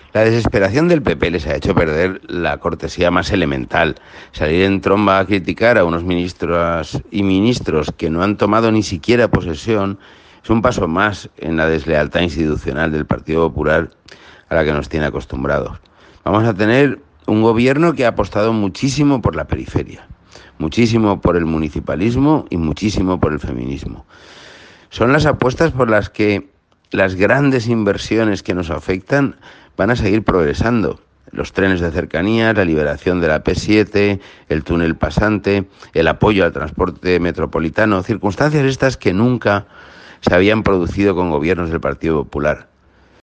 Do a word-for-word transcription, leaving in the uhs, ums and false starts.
La desesperación del P P les ha hecho perder la cortesía más elemental. Salir en tromba a criticar a unos ministros y ministros que no han tomado ni siquiera posesión es un paso más en la deslealtad institucional del Partido Popular a la que nos tiene acostumbrados. Vamos a tener un gobierno que ha apostado muchísimo por la periferia, muchísimo por el municipalismo y muchísimo por el feminismo. Son las apuestas por las que las grandes inversiones que nos afectan van a seguir progresando. Los trenes de cercanías, la liberación de la P siete, el túnel pasante, el apoyo al transporte metropolitano, circunstancias estas que nunca se habían producido con gobiernos del Partido Popular.